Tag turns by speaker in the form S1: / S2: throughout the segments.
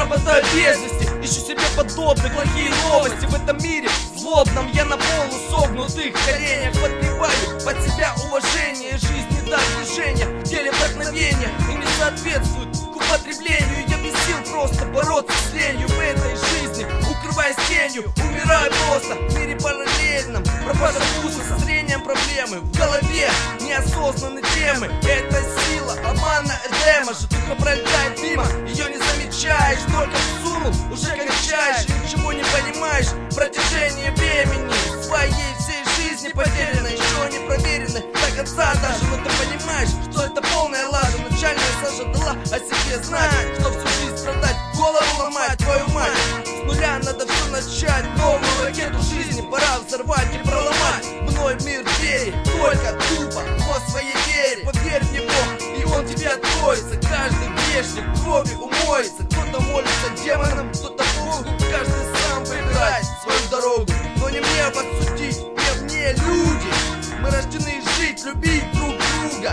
S1: пропадаю без вести, ищу себе подобных, плохие новости в этом мире злобном. Я на полу согнутых коленях подбиваю под себя уважение. Жизнь не так движение, в деле вдохновения и не соответствует к употреблению. Я без сил просто бороться с ленью в этой жизни, укрываясь тенью, умираю просто в мире параллельном. Пропажа вкуса, со зрением проблемы в голове, неосознанные темы. Это сила, обмана, эдема, житуха пролетает мимо, ее не замечаешь, только всунул, уже кончаешь, ничего не понимаешь. Протяжение времени своей всей жизни потеряно, еще не проверено до конца даже. Но ты понимаешь, что это полная лажа. Начальная сажа дала о себе знать, что всю жизнь страдать, голову ломать, твою мать. С нуля надо все начать, новую ракету жизни пора взорвать и проломать. Мной мир двери, только тупо по своей вере. Поверь в него, и он тебе откроется. Каждый грешник кровью умоется. Кто-то молится демонам, кто-то Богу. Каждый сам выбирает свою дорогу. Но не мне вас судить, не мне, люди. Мы рождены жить, любить друг друга.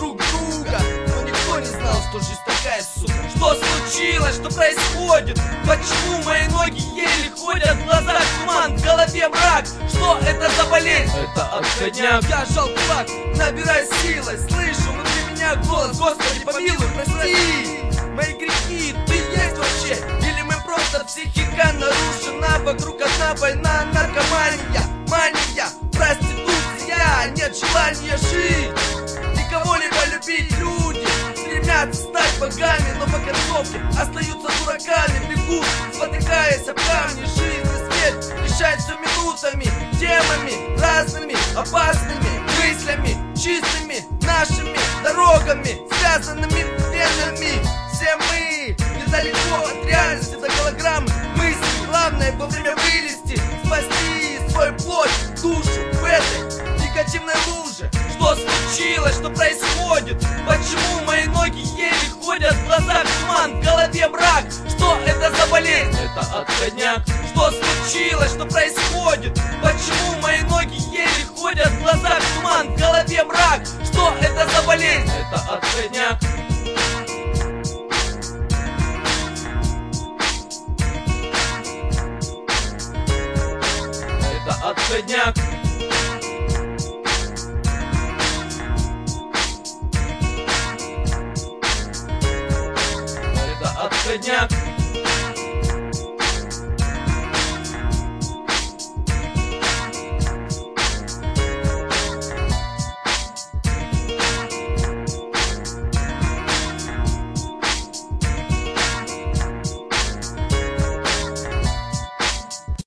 S1: Но никто не знал, что жизнь такая, сука. Что случилось, что происходит? Почему мои ноги еле ходят? В глазах туман, в голове мрак. Что это за болезнь? Это отходняк. Я жал кулак, набираю силы. Слышу внутри меня голос: Господи, помилуй, прости мои грехи. Ты есть вообще? Или мы просто психика нарушена? Вокруг одна война, наркомания, мания, проституция. Нет желания жить, никого-либо любить. Люди стремятся стать богами, но по концовке остаются дураками. Бегут, спотыкаясь об камни. Жизнь и смерть решают все минутами, темами разными, опасными мыслями, чистыми нашими дорогами, связанными венами. Все мы недалеко от реальности, до голограммы мысли. Главное вовремя вылезти, спасти свою плоть, душу в этой негативной луже. Что случилось, что происходит? Почему мои ноги еле ходят? В глазах туман, в голове мрак. Что это за болезнь? Это отходняк. Что случилось, что происходит? Почему мои ноги еле ходят? В глазах туман, в голове мрак. Что это за болезнь? Это отходняк. Это отходняк. Это отходняк.